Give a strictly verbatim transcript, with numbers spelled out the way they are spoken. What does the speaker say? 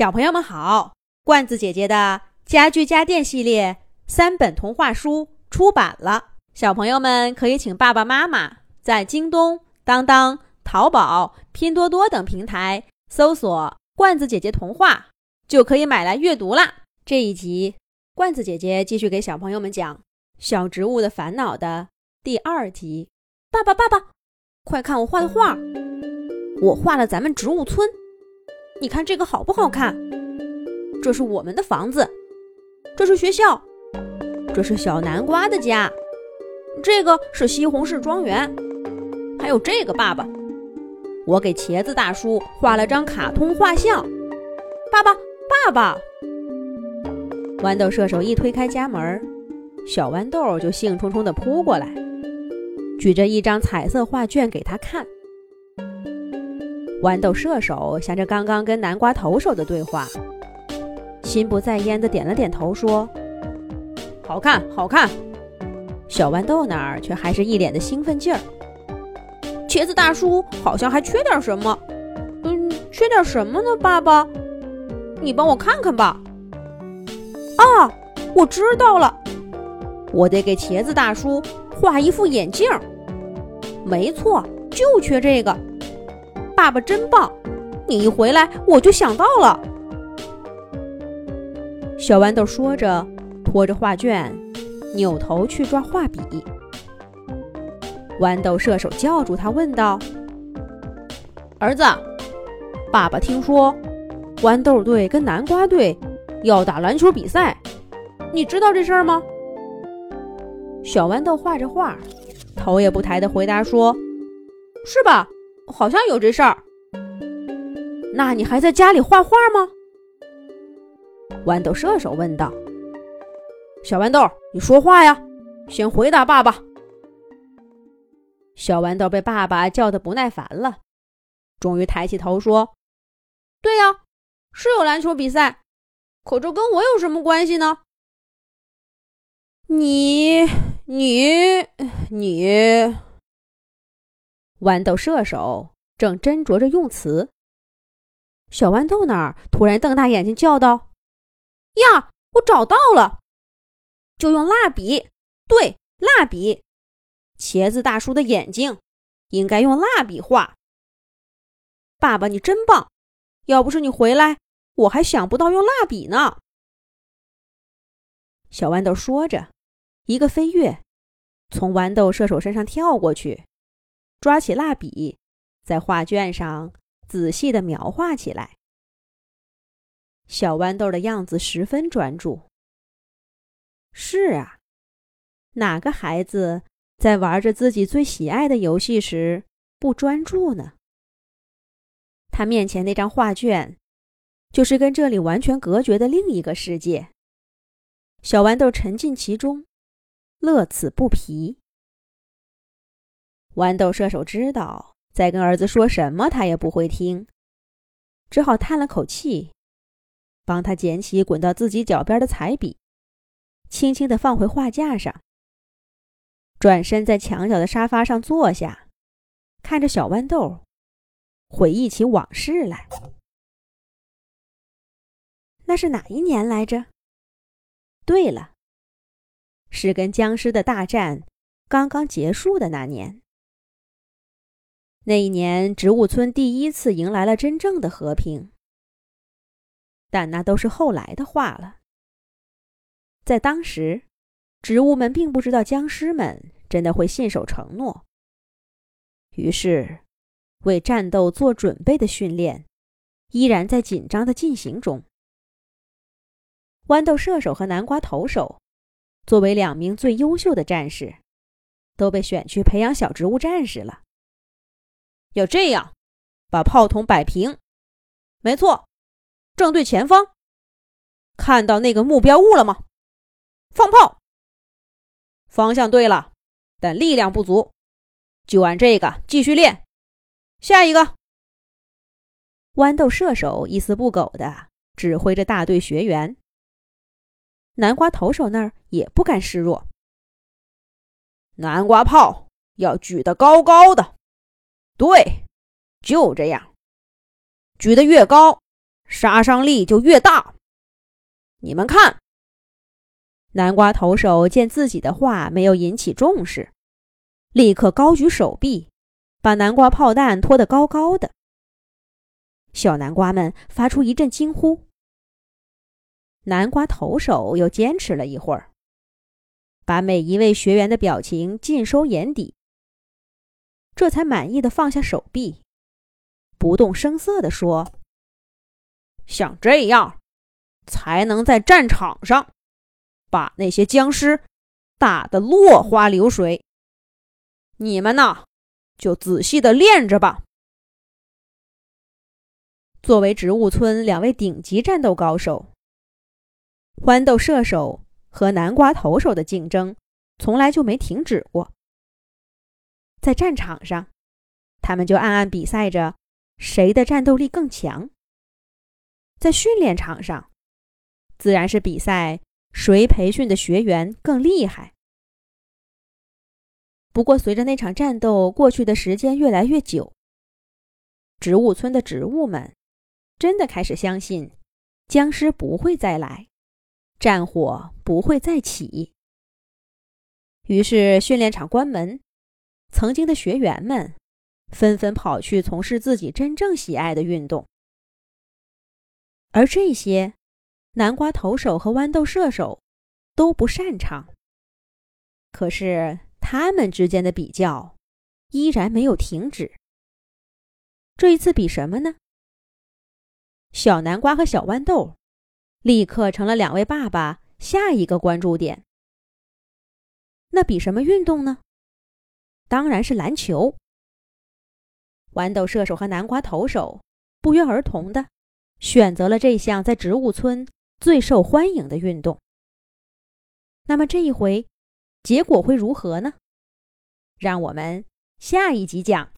小朋友们好，罐子姐姐的家具家电系列三本童话书出版了，小朋友们可以请爸爸妈妈在京东、当当、淘宝、拼多多等平台搜索罐子姐姐童话，就可以买来阅读啦。这一集罐子姐姐继续给小朋友们讲小植物的烦恼的第二集。爸爸爸爸，快看我画的画，我画了咱们植物村，你看这个好不好看？这是我们的房子，这是学校，这是小南瓜的家，这个是西红柿庄园，还有这个爸爸，我给茄子大叔画了张卡通画像。爸爸爸爸，豌豆射手一推开家门，小豌豆就兴冲冲地扑过来，举着一张彩色画卷给他看。豌豆射手想着刚刚跟南瓜投手的对话，心不在焉地点了点头说：好看好看。小豌豆那儿却还是一脸的兴奋劲儿。茄子大叔好像还缺点什么。嗯，缺点什么呢，爸爸？你帮我看看吧。啊，我知道了，我得给茄子大叔画一副眼镜。没错，就缺这个。爸爸真棒，你一回来我就想到了。小豌豆说着，拖着画卷扭头去抓画笔。豌豆射手叫住他问道：儿子，爸爸听说豌豆队跟南瓜队要打篮球比赛，你知道这事儿吗？小豌豆画着画，头也不抬地回答说：是吧，好像有这事儿。那你还在家里画画吗？豌豆射手问道。小豌豆，你说话呀，先回答爸爸。小豌豆被爸爸叫得不耐烦了，终于抬起头说：对呀，是有篮球比赛，可这跟我有什么关系呢？你你你豌豆射手正斟酌着用词，小豌豆那儿突然瞪大眼睛叫道：呀，我找到了，就用蜡笔，对，蜡笔，茄子大叔的眼睛应该用蜡笔画。爸爸你真棒，要不是你回来，我还想不到用蜡笔呢。小豌豆说着，一个飞跃从豌豆射手身上跳过去，抓起蜡笔，在画卷上仔细地描画起来。小豌豆的样子十分专注。是啊，哪个孩子在玩着自己最喜爱的游戏时不专注呢？他面前那张画卷就是跟这里完全隔绝的另一个世界。小豌豆沉浸其中，乐此不疲。豌豆射手知道再跟儿子说什么他也不会听，只好叹了口气，帮他捡起滚到自己脚边的彩笔，轻轻地放回画架上，转身在墙角的沙发上坐下，看着小豌豆回忆起往事来。那是哪一年来着？对了，是跟僵尸的大战刚刚结束的那年。那一年，植物村第一次迎来了真正的和平。但那都是后来的话了。在当时，植物们并不知道僵尸们真的会信守承诺。于是，为战斗做准备的训练依然在紧张的进行中。豌豆射手和南瓜投手作为两名最优秀的战士，都被选去培养小植物战士了。要这样，把炮筒摆平。没错，正对前方。看到那个目标物了吗？放炮。方向对了，但力量不足，就按这个继续练。下一个。豌豆射手一丝不苟地指挥着大队学员。南瓜投手那儿也不甘示弱。南瓜炮要举得高高的。对，就这样。举得越高， 杀伤力就越大。你们看。 南瓜投手见自己的话没有引起重视，立刻高举手臂，把南瓜炮弹拖得高高的。小南瓜们发出一阵惊呼。南瓜投手又坚持了一会儿，把每一位学员的表情尽收眼底，这才满意地放下手臂，不动声色地说： 像这样才能在战场上把那些僵尸打得落花流水。你们呢，就仔细地练着吧。 作为植物村两位顶级战斗高手，豌豆射手和南瓜投手的竞争从来就没停止过。在战场上，他们就暗暗比赛着谁的战斗力更强；在训练场上，自然是比赛谁培训的学员更厉害。不过随着那场战斗过去的时间越来越久，植物村的植物们真的开始相信僵尸不会再来，战火不会再起。于是训练场关门，曾经的学员们纷纷跑去从事自己真正喜爱的运动。而这些南瓜投手和豌豆射手都不擅长，可是他们之间的比较依然没有停止。这一次比什么呢？小南瓜和小豌豆立刻成了两位爸爸下一个关注点。那比什么运动呢？当然是篮球。豌豆射手和南瓜投手不约而同地选择了这项在植物村最受欢迎的运动。那么这一回结果会如何呢？让我们下一集讲。